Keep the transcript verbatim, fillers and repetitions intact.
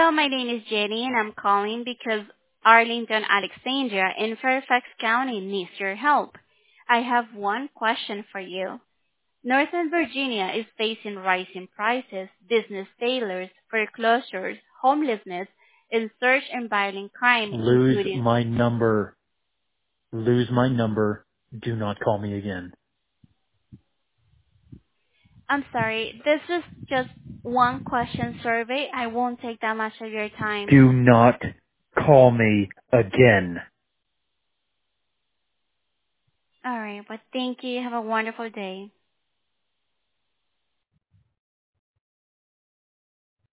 Hello, my name is Jenny, and I'm calling because Arlington Alexandria in Fairfax County needs your help. I have one question for you. Northern Virginia is facing rising prices, business failures, foreclosures, homelessness, and surge in violent crime, Lose including. my number. Lose my number. Do not call me again. I'm sorry, this is just one question survey. I won't take that much of your time. Do not call me again. All right, but thank you. Have a wonderful day.